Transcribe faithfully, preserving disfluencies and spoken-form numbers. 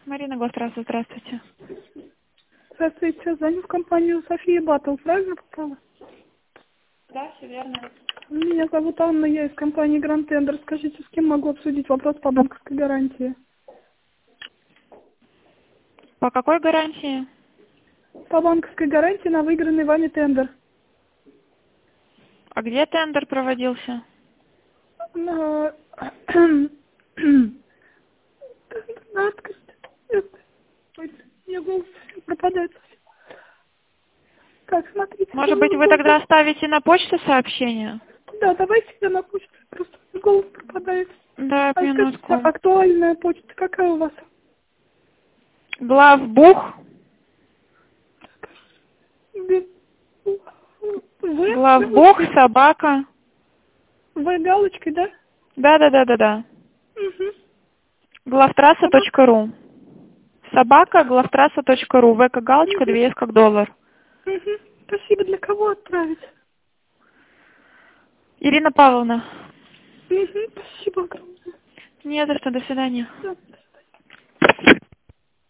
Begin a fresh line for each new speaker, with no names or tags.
Марина Гластрасова, здравствуйте.
Здравствуйте, звоню в компанию София Баттл, правильно попала?
Да, все верно.
Меня зовут Анна, я из компании Grand Tender. Скажите, с кем могу обсудить вопрос по банковской гарантии?
По какой гарантии?
По банковской гарантии на выигранный вами тендер.
А где тендер проводился?
На... на открыт. Ой, у меня голос пропадает. Так, смотрите.
Может быть, вы тогда оставите на почту сообщение?
Да, давайте я на почту, просто голос пропадает.
Да,
А скажите,
минутку.
актуальная почта какая у вас?
Главбух.
Бе- В?
Главбух,
Галочкой?
собака.
В галочкой, да?
Да-да-да-да-да.
Угу.
Главтрасса
Собака?
точка ру. Собака, главтрасса точка ру. В как галочка,
Угу.
две с как доллар.
Угу. Спасибо. Для кого отправить?
Ирина Павловна.
Угу. Спасибо огромное.
Не за что, до свидания.
Да.